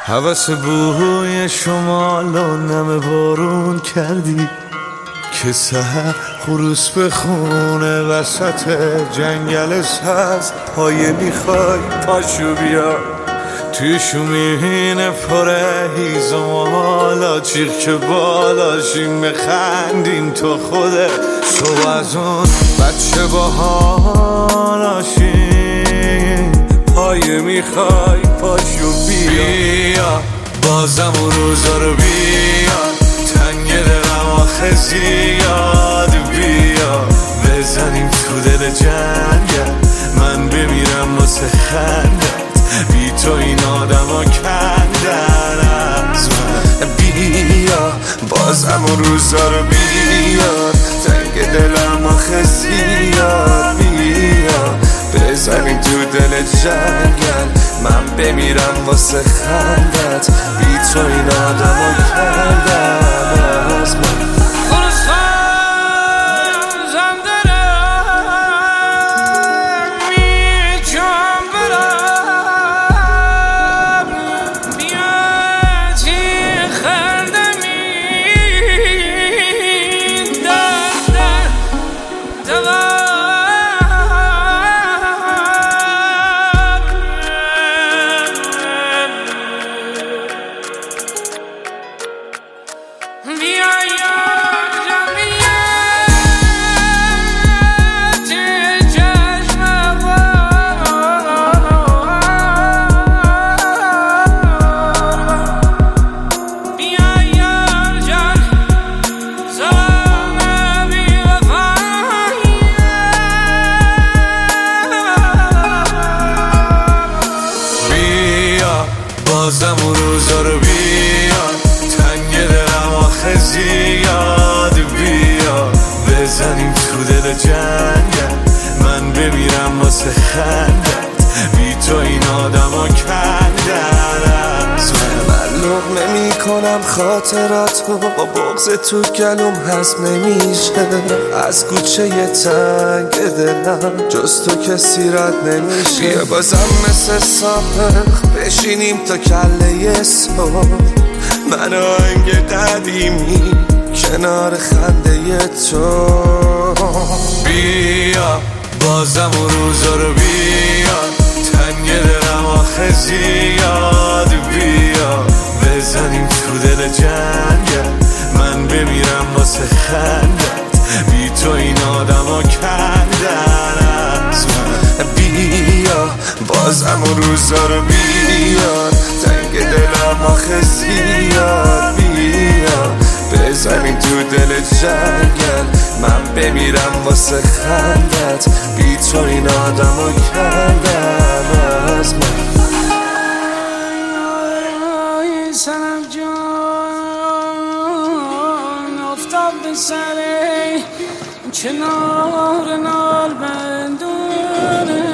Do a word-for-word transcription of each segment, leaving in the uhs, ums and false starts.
هوس بوی شمال و نم بارون کردی که سحر خروس بخونه وسط جنگل سبز. پایه میخوای پاشو بیا توی شومین پره هیزمالا چیخ که بالاشیم بخندیم تو خوده تو از اون بچه با حالاشیم. پایه میخوای پاشو بیا بازم اون روزا رو بیا تنگ دلم آخه زیاد بیا بزنیم تو دل جنگل من بمیرم واسه خندت بی تو این آدم ها کندن از من. بیا بازم اون روزا رو بیا تنگ دلم آخه زیاد بیا بزنیم تو دل جنگل من بمیرم واسه خندت بی تو این آدم ها کندن از من. بازم اون روزا رو بیا تنگ دلم آخه زیاد بیا بزنیم تو دل جنگل من بمیرم واسه خندت بی تو این آدم ها کندن از من. من لقمه میکنم خاطراتو با بغض تو گلوم هضم نمیشه از کوچه تنگ دلم جز تو کسی رد نمیشه. بیا بازم مثل سابق بشینیم تا کله صبح من آهنگ قدیمی کنار خنده تو. بیا بازم اون روزا رو بیا تنگ دلم آخه زیاد بیا بزنیم تو دل جنگل من بمیرم واسه خندت بی تو این آدم ها کندن از من. بیا بازم اون روزا رو بیا تنگ دلم آخه زیاد بیا بزنیم تو دل جنگل من بمیرم واسه خندت بی تو این آدم ها کندن از من. سنم جان افتاد به سر کنار نال بندونه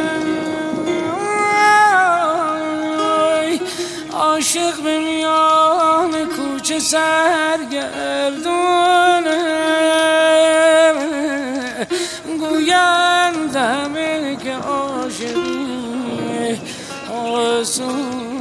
عاشق به میان کوچه سرگردونه گویند همه که عاشقی آسون